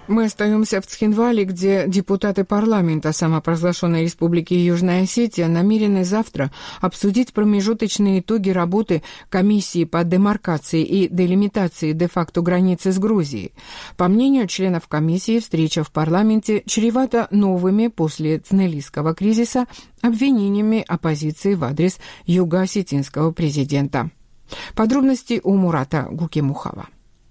Мы остаемся в Цхинвале, где депутаты парламента самопровозглашенной Республики Южная Осетия намерены завтра обсудить промежуточные итоги работы комиссии по демаркации и делимитации де-факто границы с Грузией. По мнению членов комиссии, встреча в парламенте чревата новыми после цнелийского кризиса обвинениями оппозиции в адрес юго-осетинского президента. Подробности у Мурата Гукимухова.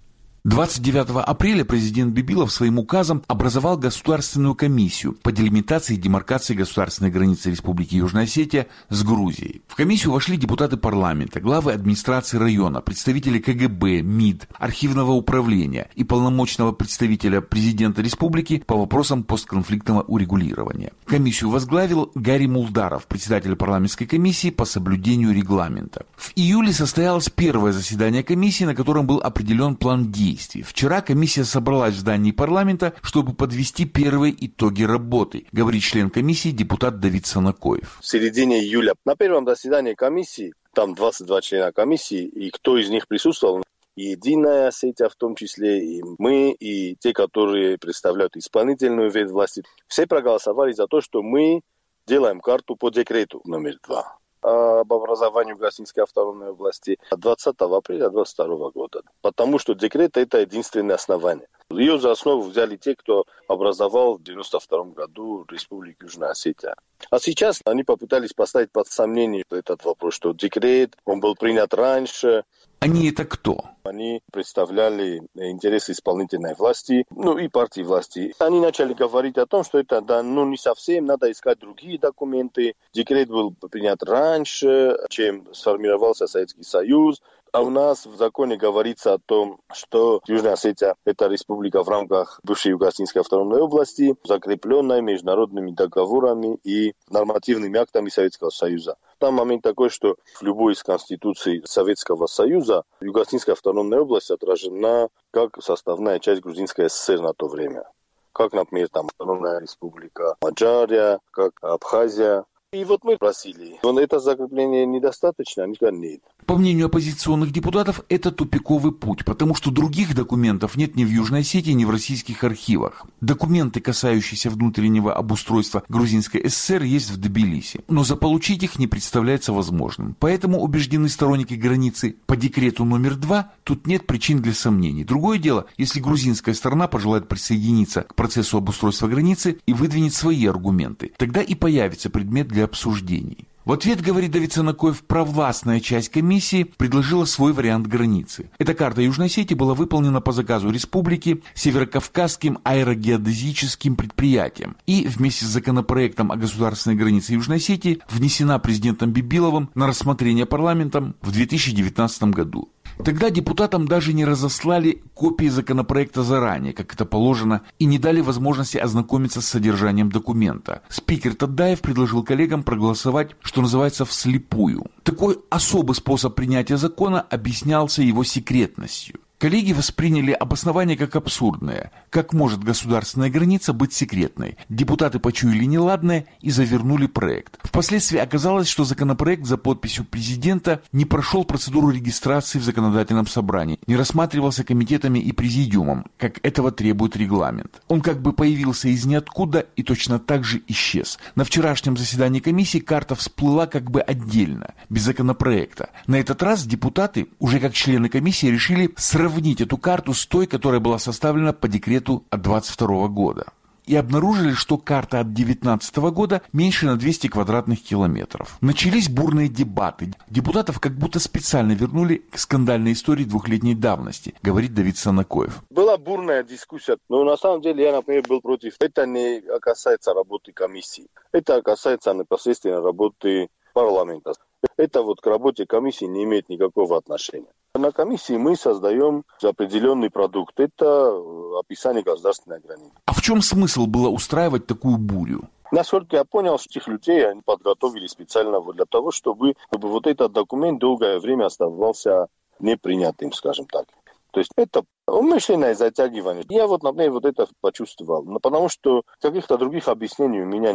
29 апреля президент Бибилов своим указом образовал Государственную комиссию по делимитации и демаркации государственной границы Республики Южная Осетия с Грузией. В комиссию вошли депутаты парламента, главы администрации района, представители КГБ, МИД, архивного управления и полномочного представителя президента республики по вопросам постконфликтного урегулирования. Комиссию возглавил Гарри Мулдаров, председатель парламентской комиссии по соблюдению регламента. В июле состоялось первое заседание комиссии, на котором был определен план действий. Вчера комиссия собралась в здании парламента, чтобы подвести первые итоги работы, говорит член комиссии депутат Давид Санакоев. В середине июля на первом заседании комиссии, там 22 члена комиссии, и кто из них присутствовал, и Единая Осетия в том числе, и мы, и те, которые представляют исполнительную ветвь власти, все проголосовали за то, что мы делаем карту по декрету номер 2. Об образовании Юго-Осетинской автономной области 20 апреля 2022 года. Потому что декрет – это единственное основание. Ее за основу взяли те, кто образовал в 1992 году Республику Южная Осетия. А сейчас они попытались поставить под сомнение этот вопрос, что декрет, он был принят раньше. Они это кто? Они представляли интересы исполнительной власти, и партии власти. Они начали говорить о том, что это не совсем, надо искать другие документы. Декрет был принят раньше, чем сформировался Советский Союз. А у нас в законе говорится о том, что Южная Осетия – это республика в рамках бывшей Юго-Осетинской автономной области, закрепленная международными договорами и нормативными актами Советского Союза. Там момент такой, что в любой из конституций Советского Союза Юго-Осетинская автономная область отражена как составная часть Грузинской ССР на то время. Как, например, там Автономная Республика Маджария, как Абхазия. И вот мы просили, но это закрепление недостаточно, они говорят нет. По мнению оппозиционных депутатов, это тупиковый путь, потому что других документов нет ни в Южной Осетии, ни в российских архивах. Документы, касающиеся внутреннего обустройства Грузинской ССР, есть в Тбилиси, но заполучить их не представляется возможным. Поэтому убеждены сторонники границы по декрету номер 2, тут нет причин для сомнений. Другое дело, если грузинская сторона пожелает присоединиться к процессу обустройства границы и выдвинет свои аргументы, тогда и появится предмет для обсуждений. В ответ, говорит Давид Санакоев, провластная часть комиссии предложила свой вариант границы. Эта карта Южной Осетии была выполнена по заказу республики Северокавказским аэрогеодезическим предприятием и вместе с законопроектом о государственной границе Южной Осетии внесена президентом Бибиловым на рассмотрение парламентом в 2019 году. Тогда депутатам даже не разослали копии законопроекта заранее, как это положено, и не дали возможности ознакомиться с содержанием документа. Спикер Тадаев предложил коллегам проголосовать, что называется, вслепую. Такой особый способ принятия закона объяснялся его секретностью. Коллеги восприняли обоснование как абсурдное. Как может государственная граница быть секретной? Депутаты почуяли неладное и завернули проект. Впоследствии оказалось, что законопроект за подписью президента не прошел процедуру регистрации в законодательном собрании, не рассматривался комитетами и президиумом, как этого требует регламент. Он как бы появился из ниоткуда и точно так же исчез. На вчерашнем заседании комиссии карта всплыла как бы отдельно, без законопроекта. На этот раз депутаты, уже как члены комиссии, решили сравнить эту карту с той, которая была составлена по декрету от 22 года. И обнаружили, что карта от 19 года меньше на 200 квадратных километров. Начались бурные дебаты. Депутатов как будто специально вернули к скандальной истории двухлетней давности, говорит Давид Санакоев. Была бурная дискуссия, но на самом деле я, например, был против. Это не касается работы комиссии. Это касается непосредственно работы парламента. Это к работе комиссии не имеет никакого отношения. На комиссии мы создаем определенный продукт. Это описание государственной границы. А в чем смысл было устраивать такую бурю? Насколько я понял, что этих людей они подготовили специально для того, чтобы этот документ долгое время оставался непринятым, скажем так. То есть это умышленное затягивание. Я например, это почувствовал. Потому что каких-то других объяснений у меня нет.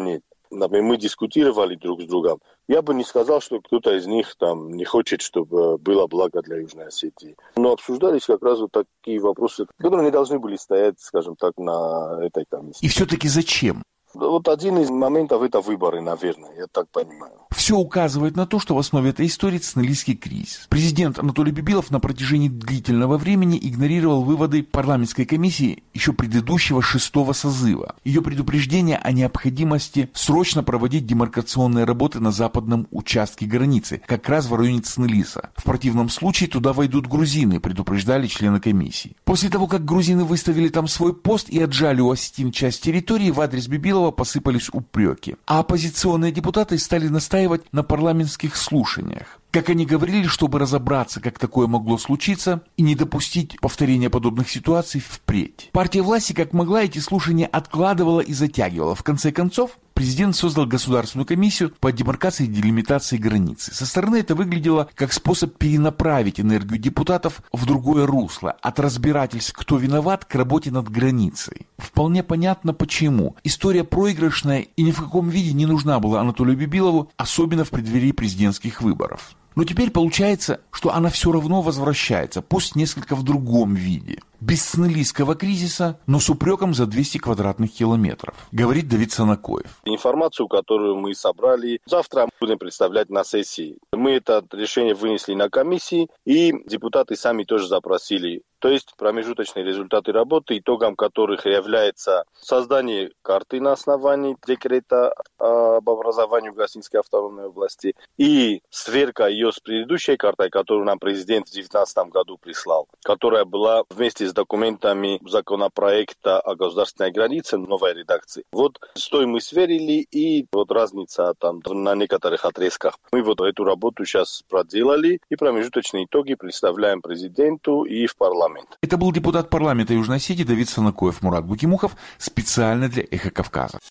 например, мы дискутировали друг с другом, я бы не сказал, что кто-то из них там не хочет, чтобы было благо для Южной Осетии. Но обсуждались как раз вот такие вопросы, которые не должны были стоять, скажем так, на этой комиссии. И все-таки зачем? Вот один из моментов — это выборы, наверное, я так понимаю. Все указывает на то, что в основе этой истории централистский кризис. Президент Анатолий Бибилов на протяжении длительного времени игнорировал выводы парламентской комиссии еще предыдущего 6-го созыва. Ее предупреждение о необходимости срочно проводить демаркационные работы на западном участке границы, как раз в районе Цнылиса. В противном случае туда войдут грузины, предупреждали члены комиссии. После того, как грузины выставили там свой пост и отжали у осетин часть территории, в адрес Бибилова посыпались упреки. А оппозиционные депутаты стали настаивать на парламентских слушаниях. Как они говорили, чтобы разобраться, как такое могло случиться, и не допустить повторения подобных ситуаций впредь. Партия власти, как могла, эти слушания откладывала и затягивала. В конце концов, президент создал Государственную комиссию по демаркации и делимитации границы. Со стороны это выглядело как способ перенаправить энергию депутатов в другое русло, от разбирательств, кто виноват, к работе над границей. Вполне понятно почему. История проигрышная и ни в каком виде не нужна была Анатолию Бибилову, особенно в преддверии президентских выборов. Но теперь получается, что она все равно возвращается, пусть несколько в другом виде. Без цнылисского кризиса, но с упреком за 200 квадратных километров, говорит Давид Санакоев. Информацию, которую мы собрали, завтра будем представлять на сессии. Мы это решение вынесли на комиссии, и депутаты сами тоже запросили. То есть промежуточные результаты работы, итогом которых является создание карты на основании декрета об образовании Гостинской автономной области и сверка ее с предыдущей картой, которую нам президент в 2019 году прислал, которая была вместе с документами законопроекта о государственной границе новой редакции. Вот с той мы сверили, и вот разница там на некоторых отрезках. Мы вот эту работу сейчас проделали, и промежуточные итоги представляем президенту и в парламент. Это был депутат парламента Южной Осетии Давид Санакоев. Мурат Букимухов специально для «Эхо Кавказа».